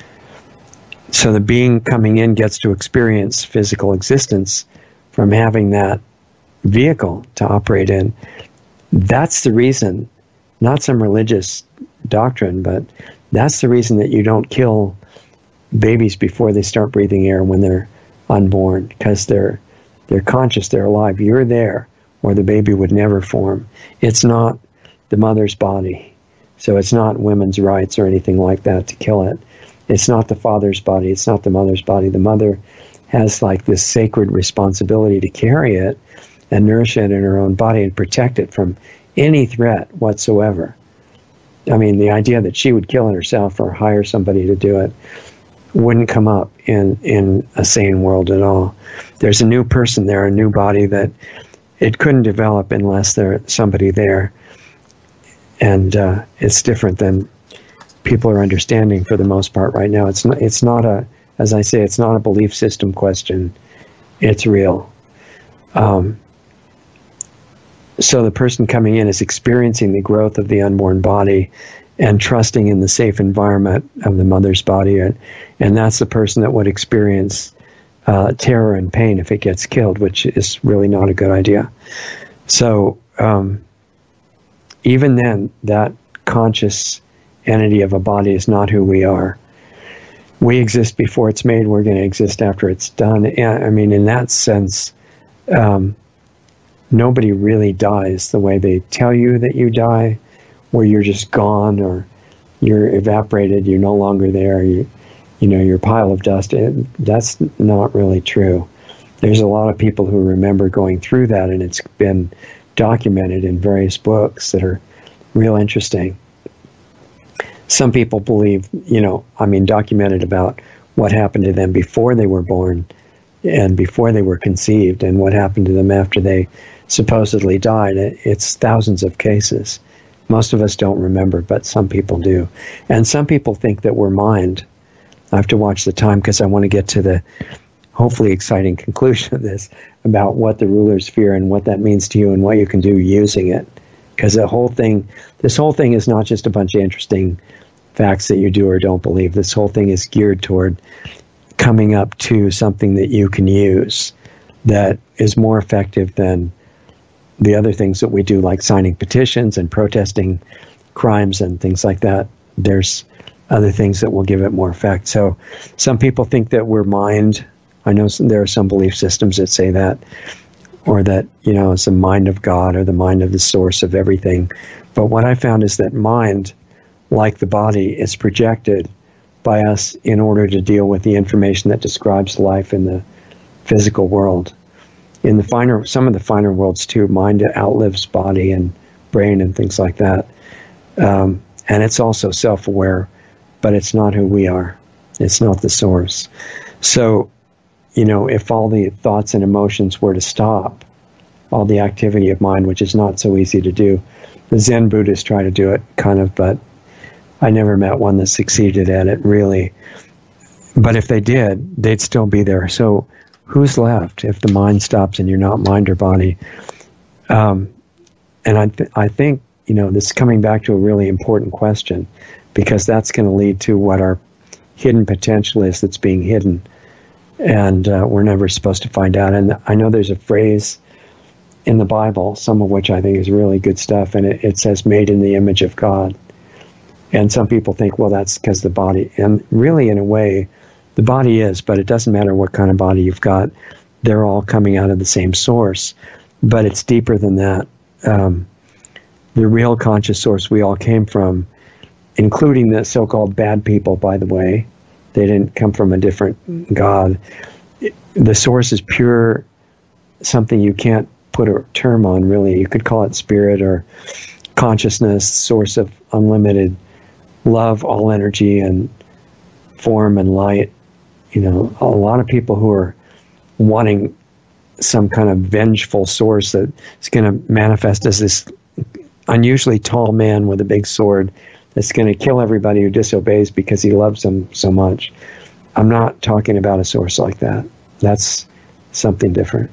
So the being coming in gets to experience physical existence from having that vehicle to operate in. That's the reason, not some religious doctrine, but that's the reason that you don't kill babies before they start breathing air when they're unborn, because they're conscious, they're alive. You're there, or the baby would never form. It's not the mother's body, so it's not women's rights or anything like that to kill it. It's not the father's body, it's not the mother's body. The mother has like this sacred responsibility to carry it and nourish it in her own body and protect it from any threat whatsoever. I mean, the idea that she would kill it herself or hire somebody to do it wouldn't come up in a sane world at all. There's a new person there, a new body that it couldn't develop unless there's somebody there. And it's different than people are understanding for the most part right now. It's not a, as I say, it's not a belief system question. It's real. So the person coming in is experiencing the growth of the unborn body and trusting in the safe environment of the mother's body. And that's the person that would experience terror and pain if it gets killed, which is really not a good idea. So even then, that conscious entity of a body is not who we are. We exist before it's made. We're going to exist after it's done. And, I mean, in that sense, nobody really dies the way they tell you that you die, where you're just gone or you're evaporated, you're no longer there, you know, you're a pile of dust. That's not really true. There's a lot of people who remember going through that, and it's been documented in various books that are real interesting. Some people believe, documented about what happened to them before they were born and before they were conceived and what happened to them after they supposedly died. It's thousands of cases. Most of us don't remember, but some people do. And some people think that we're mind. I have to watch the time because I want to get to the hopefully exciting conclusion of this about what the rulers fear and what that means to you and what you can do using it. Because this whole thing is not just a bunch of interesting facts that you do or don't believe. This whole thing is geared toward coming up to something that you can use that is more effective than the other things that we do, like signing petitions and protesting crimes and things like that. There's other things that will give it more effect. So some people think that we're mind. I know there are some belief systems that say that, or that, it's the mind of God or the mind of the source of everything. But what I found is that mind, like the body, is projected by us in order to deal with the information that describes life in the physical world. In some of the finer worlds too, mind outlives body and brain and things like that. And it's also self-aware, but it's not who we are. It's not the source. So, if all the thoughts and emotions were to stop, all the activity of mind, which is not so easy to do, the Zen Buddhists try to do it, kind of, but I never met one that succeeded at it, really. But if they did, they'd still be there. So who's left if the mind stops and you're not mind or body? And I think, this is coming back to a really important question, because that's going to lead to what our hidden potential is that's being hidden. And we're never supposed to find out. And I know there's a phrase in the Bible, some of which I think is really good stuff, and it says, made in the image of God. And some people think, well, that's because the body, and really in a way, the body is, but it doesn't matter what kind of body you've got. They're all coming out of the same source, but it's deeper than that. The real conscious source we all came from, including the so-called bad people, by the way, they didn't come from a different God. The source is pure, something you can't put a term on, really. You could call it spirit or consciousness, source of unlimited love, all energy and form and light. A lot of people who are wanting some kind of vengeful source that is going to manifest as this unusually tall man with a big sword that's going to kill everybody who disobeys because he loves them so much. I'm not talking about a source like that. That's something different.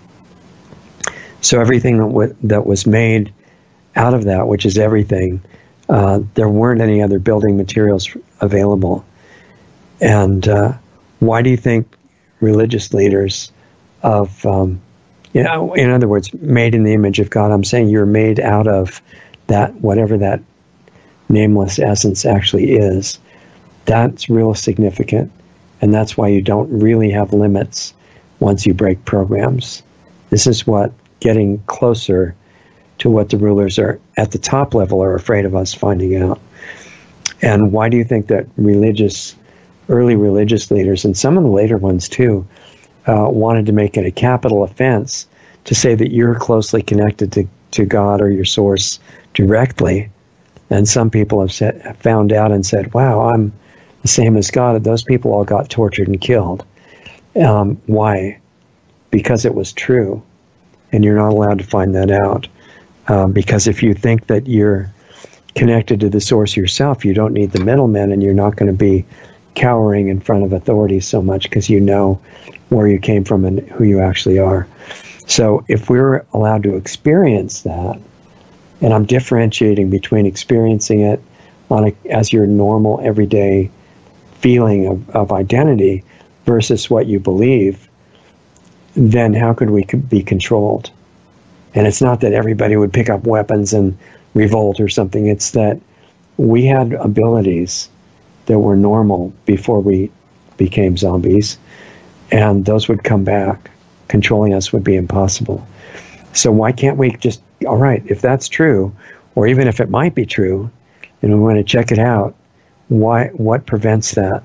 So everything that was made out of that, which is everything, there weren't any other building materials available. And why do you think religious leaders of, in other words, made in the image of God, I'm saying you're made out of that, whatever that nameless essence actually is. That's real significant. And that's why you don't really have limits once you break programs. This is what getting closer to what the rulers are at the top level are afraid of us finding out. And why do you think that early religious leaders, and some of the later ones too, wanted to make it a capital offense to say that you're closely connected to God or your source directly. And some people have found out and said, wow, I'm the same as God. Those people all got tortured and killed. Why? Because it was true. And you're not allowed to find that out. Because if you think that you're connected to the source yourself, you don't need the middlemen, and you're not going to be cowering in front of authorities so much because you know where you came from and who you actually are. So if we're allowed to experience that, and I'm differentiating between experiencing it as your normal everyday feeling of identity versus what you believe, then how could we be controlled? And it's not that everybody would pick up weapons and revolt or something. It's that we had abilities that were normal before we became zombies, and those would come back. Controlling us would be impossible. So why can't we just, all right, if that's true, or even if it might be true, and we want to check it out, what prevents that?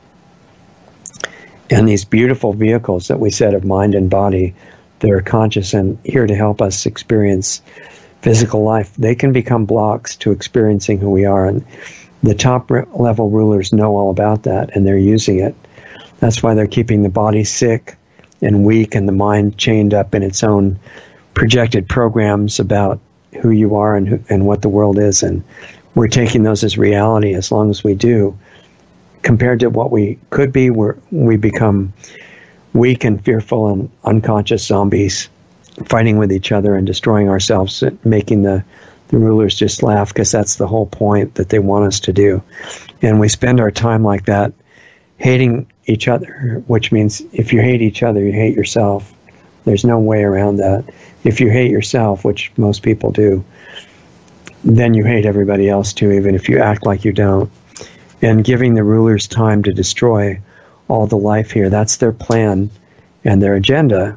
And these beautiful vehicles that we said of mind and body that are conscious and here to help us experience physical life, they can become blocks to experiencing who we are. And the top level rulers know all about that, and they're using it. That's why they're keeping the body sick and weak and the mind chained up in its own projected programs about who you are and what the world is. And we're taking those as reality. As long as we do, compared to what we could be, we become weak and fearful and unconscious zombies, fighting with each other and destroying ourselves, making the rulers just laugh, because that's the whole point that they want us to do. And we spend our time like that, hating each other, which means if you hate each other, you hate yourself. There's no way around that. If you hate yourself, which most people do, then you hate everybody else too, even if you act like you don't. And giving the rulers time to destroy all the life here, that's their plan and their agenda.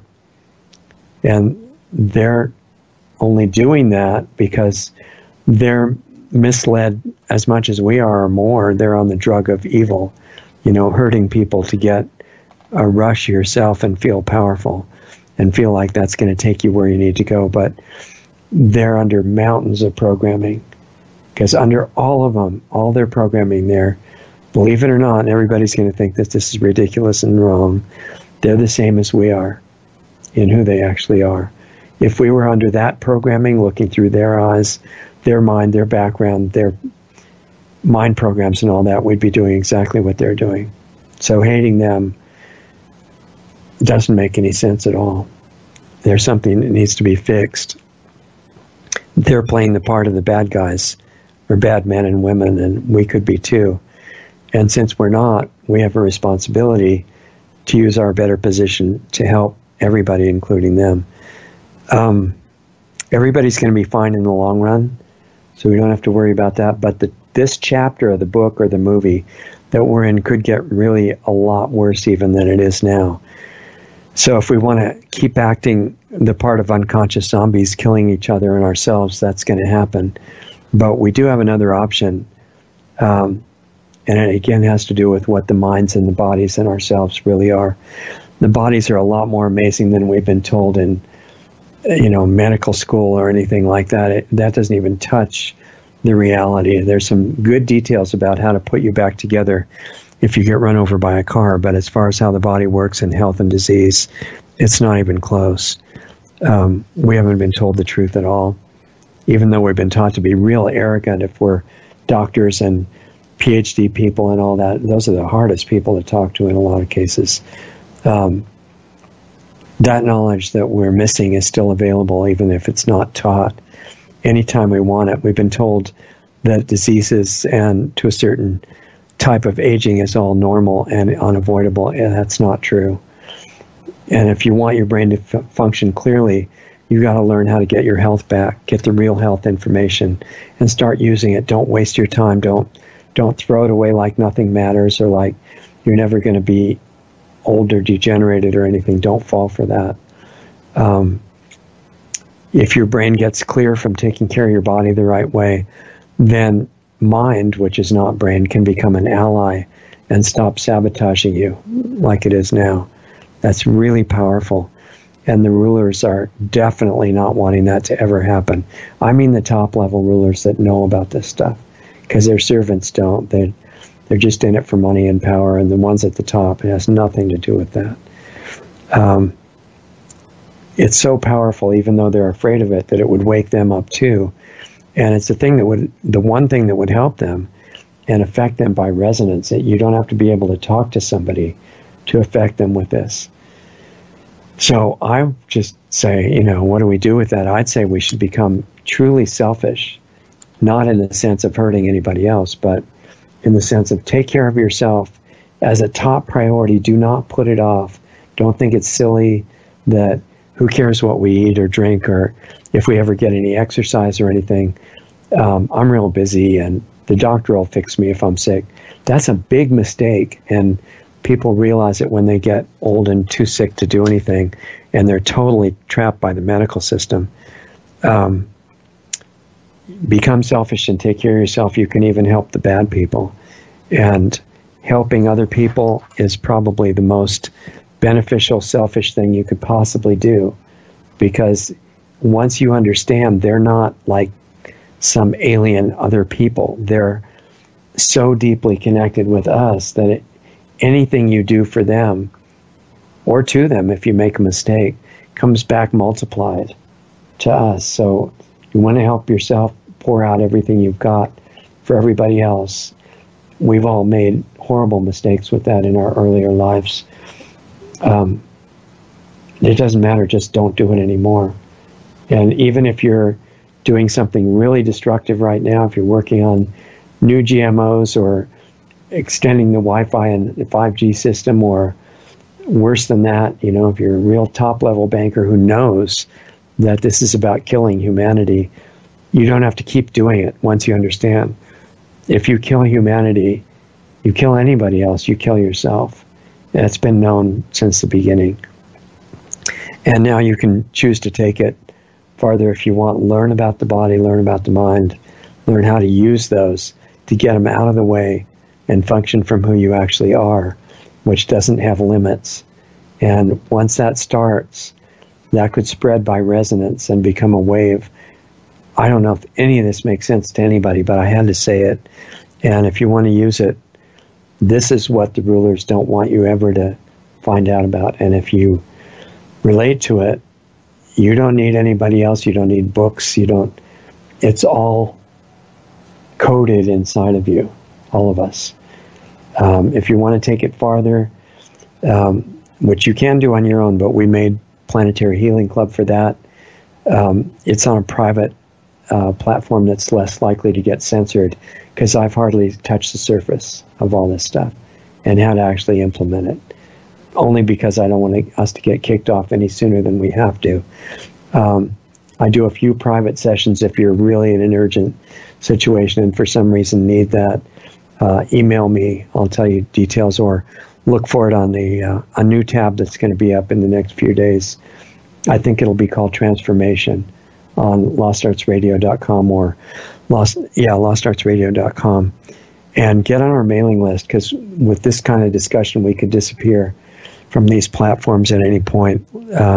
And they're only doing that because they're misled as much as we are or more. They're on the drug of evil, hurting people to get a rush yourself and feel powerful and feel like that's going to take you where you need to go. But they're under mountains of programming, because under all of them, all their programming there, believe it or not, and everybody's going to think that this is ridiculous and wrong, they're the same as we are in who they actually are. If we were under that programming, looking through their eyes, their mind, their background, their mind programs and all that, we'd be doing exactly what they're doing. So hating them doesn't make any sense at all. There's something that needs to be fixed. They're playing the part of the bad guys, or bad men and women, and we could be too. And since we're not, we have a responsibility to use our better position to help everybody, including them. Everybody's going to be fine in the long run, so we don't have to worry about that. But this chapter of the book or the movie that we're in could get really a lot worse even than it is now. So if we want to keep acting the part of unconscious zombies, killing each other and ourselves, that's going to happen. But we do have another option. And it again has to do with what the minds and the bodies and ourselves really are. The bodies are a lot more amazing than we've been told in, medical school or anything like that. That doesn't even touch the reality. There's some good details about how to put you back together if you get run over by a car, but as far as how the body works in health and disease, it's not even close. We haven't been told the truth at all, even though we've been taught to be real arrogant if we're doctors and PhD people and all that. Those are the hardest people to talk to in a lot of cases. That knowledge that we're missing is still available, even if it's not taught. Anytime we want it, we've been told that diseases and to a certain type of aging is all normal and unavoidable, and that's not true. And if you want your brain to function clearly, you've got to learn how to get your health back, get the real health information, and start using it. Don't waste your time. Don't throw it away like nothing matters or like you're never going to be old or degenerated or anything. Don't fall for that. If your brain gets clear from taking care of your body the right way, then mind, which is not brain, can become an ally and stop sabotaging you like it is now. That's really powerful. And the rulers are definitely not wanting that to ever happen. I mean the top level rulers that know about this stuff, because their servants don't. They're just in it for money and power, and the ones at the top, it has nothing to do with that. It's so powerful, even though they're afraid of it, that it would wake them up too. And it's the one thing that would help them and affect them by resonance. That you don't have to be able to talk to somebody to affect them with this. So I just say, what do we do with that? I'd say we should become truly selfish, not in the sense of hurting anybody else, but in the sense of take care of yourself as a top priority. Do not put it off. Don't think it's silly that who cares what we eat or drink or if we ever get any exercise or anything. I'm real busy and the doctor will fix me if I'm sick. That's a big mistake. And people realize it when they get old and too sick to do anything, and they're totally trapped by the medical system. Become selfish and take care of yourself. You can even help the bad people. And helping other people is probably the most beneficial, selfish thing you could possibly do. Because once you understand they're not like some alien other people, they're so deeply connected with us that anything you do for them or to them, if you make a mistake, comes back multiplied to us. So you want to help yourself, pour out everything you've got for everybody else. We've all made horrible mistakes with that in our earlier lives. It doesn't matter, just don't do it anymore. And even if you're doing something really destructive right now, if you're working on new GMOs or extending the Wi-Fi and the 5G system, or worse than that, if you're a real top-level banker who knows that this is about killing humanity, you don't have to keep doing it once you understand. If you kill humanity, you kill anybody else, you kill yourself. That's been known since the beginning. And now you can choose to take it farther if you want. Learn about the body, learn about the mind, learn how to use those to get them out of the way and function from who you actually are, which doesn't have limits. And once that starts, that could spread by resonance and become a wave. I don't know if any of this makes sense to anybody, but I had to say it. And if you want to use it, this is what the rulers don't want you ever to find out about. And if you relate to it, you don't need anybody else. You don't need books. It's all coded inside of you, all of us. If you want to take it farther, which you can do on your own, but we made Planetary Healing Club for that. It's on a private platform that's less likely to get censored, because I've hardly touched the surface of all this stuff and how to actually implement it, only because I don't want us to get kicked off any sooner than we have to. I do a few private sessions if you're really in an urgent situation and for some reason need that. Email me, I'll tell you details, or look for it on a new tab that's going to be up in the next few days. I think it'll be called Transformation on lostartsradio.com or lostartsradio.com, and get on our mailing list, because with this kind of discussion we could disappear from these platforms at any point.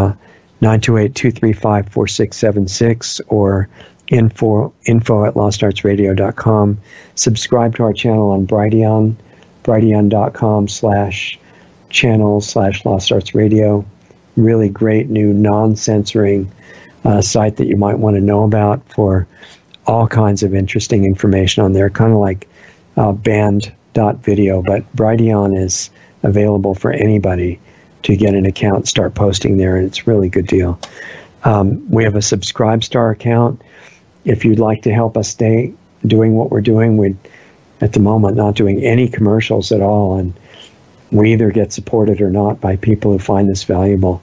928-235-4676 or info at lostartsradio.com. Subscribe to our channel on Brighteon, brighteon.com/channel/lostartsradio. Really great new non-censoring site that you might want to know about for all kinds of interesting information on there, kind of like band.video, but Brighteon is available for anybody to get an account, start posting there, and it's a really good deal. We have a Subscribestar account. If you'd like to help us stay doing what we're doing, we're at the moment not doing any commercials at all, and we either get supported or not by people who find this valuable.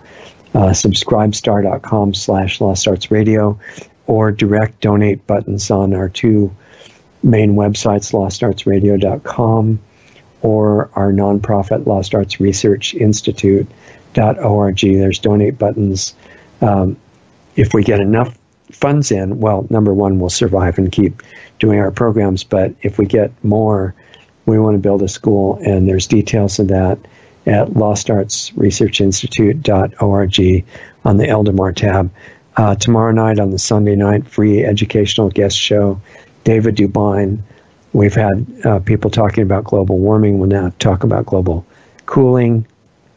Subscribestar.com/lostartsradio, or direct donate buttons on our two main websites, lostartsradio.com or our nonprofit Lost Arts Research Institute.org. There's donate buttons. If we get enough funds in, well, number one, we'll survive and keep doing our programs, but if we get more, we want to build a school, and there's details of that at lostartsresearchinstitute.org on the Eldemar tab. Tomorrow night on the Sunday night free educational guest show, David Dubine. We've had people talking about global warming. We'll now talk about global cooling.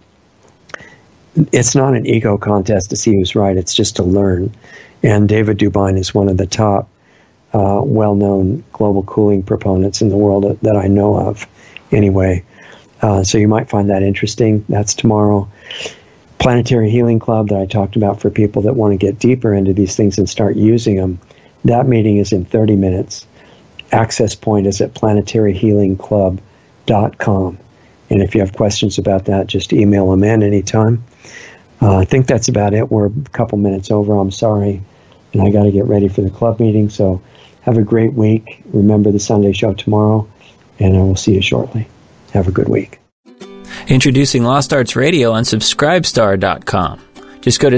It's not an ego contest to see who's right. It's just to learn. And David Dubine is one of the top well-known global cooling proponents in the world that I know of anyway. So you might find that interesting. That's tomorrow. Planetary Healing Club that I talked about for people that want to get deeper into these things and start using them. That meeting is in 30 minutes. Access point is at planetaryhealingclub.com. And if you have questions about that, just email them in anytime. I think that's about it. We're a couple minutes over. I'm sorry. And I got to get ready for the club meeting. So have a great week. Remember the Sunday show tomorrow. And I will see you shortly. Have a good week. Introducing Lost Arts Radio on Subscribestar.com. Just go to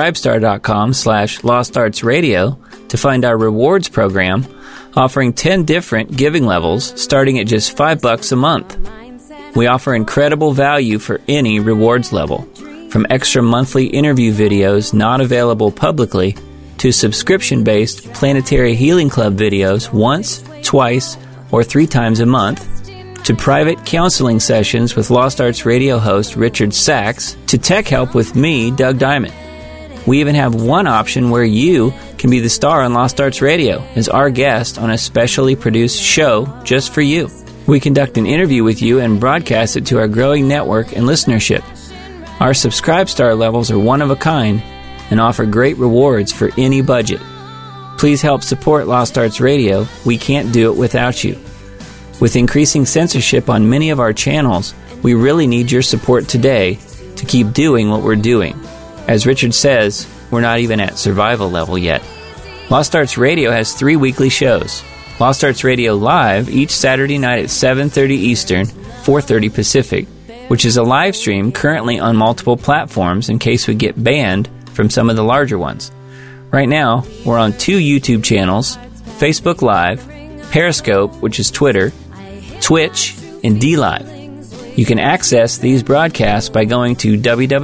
Subscribestar.com/LostArtsRadio to find our rewards program, offering 10 different giving levels starting at just $5 a month. We offer incredible value for any rewards level, from extra monthly interview videos not available publicly to subscription-based Planetary Healing Club videos once, twice, or 3 times a month, to private counseling sessions with Lost Arts Radio host Richard Sachs, to tech help with me, Doug Diamond. We even have one option where you can be the star on Lost Arts Radio as our guest on a specially produced show just for you. We conduct an interview with you and broadcast it to our growing network and listenership. Our Subscribe Star levels are one of a kind and offer great rewards for any budget. Please help support Lost Arts Radio. We can't do it without you. With increasing censorship on many of our channels, we really need your support today to keep doing what we're doing. As Richard says, we're not even at survival level yet. Lost Arts Radio has 3 weekly shows. Lost Arts Radio Live each Saturday night at 7:30 Eastern, 4:30 Pacific, which is a live stream currently on multiple platforms in case we get banned from some of the larger ones. Right now, we're on 2 YouTube channels, Facebook Live, Periscope, which is Twitter, Twitch, and DLive. You can access these broadcasts by going to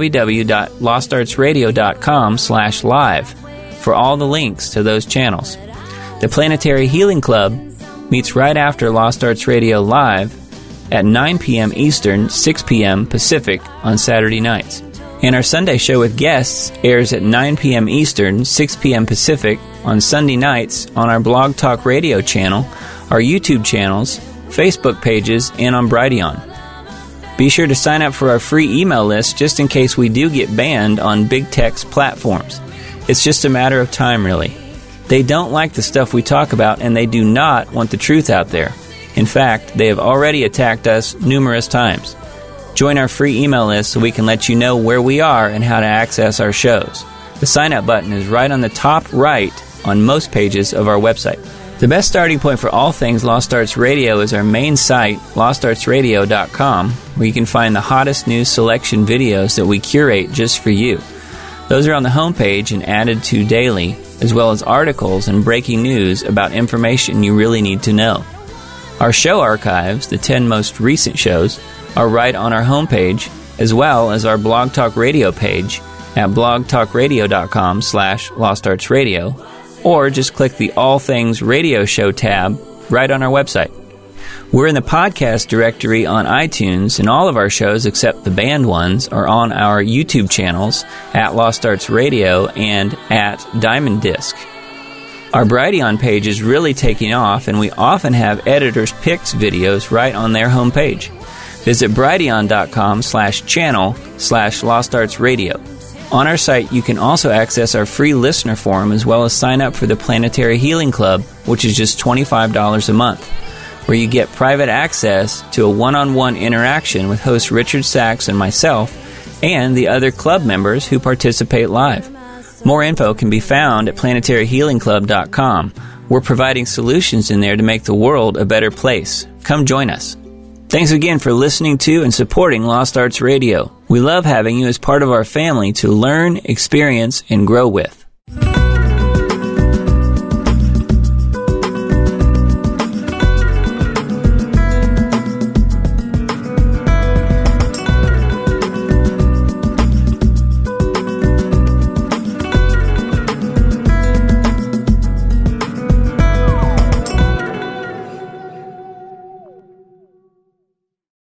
www.lostartsradio.com/live for all the links to those channels. The Planetary Healing Club meets right after Lost Arts Radio Live at 9 p.m. Eastern, 6 p.m. Pacific on Saturday nights. And our Sunday show with guests airs at 9 p.m. Eastern, 6 p.m. Pacific on Sunday nights on our Blog Talk Radio channel, our YouTube channels, Facebook pages, and on Brighteon. Be sure to sign up for our free email list just in case we do get banned on big tech's platforms. It's just a matter of time, really. They don't like the stuff we talk about, and they do not want the truth out there. In fact, they have already attacked us numerous times. Join our free email list so we can let you know where we are and how to access our shows. The sign-up button is right on the top right on most pages of our website. The best starting point for all things Lost Arts Radio is our main site, lostartsradio.com, where you can find the hottest news selection videos that we curate just for you. Those are on the homepage and added to daily, as well as articles and breaking news about information you really need to know. Our show archives, the 10 most recent shows, are right on our homepage, as well as our Blog Talk Radio page at blogtalkradio.com/lostartsradio, or just click the All Things Radio Show tab right on our website. We're in the podcast directory on iTunes, and all of our shows except the banned ones are on our YouTube channels at Lost Arts Radio and at Diamond Disc. Our Brighteon page is really taking off, and we often have editors' picks videos right on their homepage. Visit brighteon.com/channel/LostArtsRadio. On our site, you can also access our free listener forum as well as sign up for the Planetary Healing Club, which is just $25 a month, where you get private access to a one-on-one interaction with host Richard Sachs and myself and the other club members who participate live. More info can be found at planetaryhealingclub.com. We're providing solutions in there to make the world a better place. Come join us. Thanks again for listening to and supporting Lost Arts Radio. We love having you as part of our family to learn, experience, and grow with.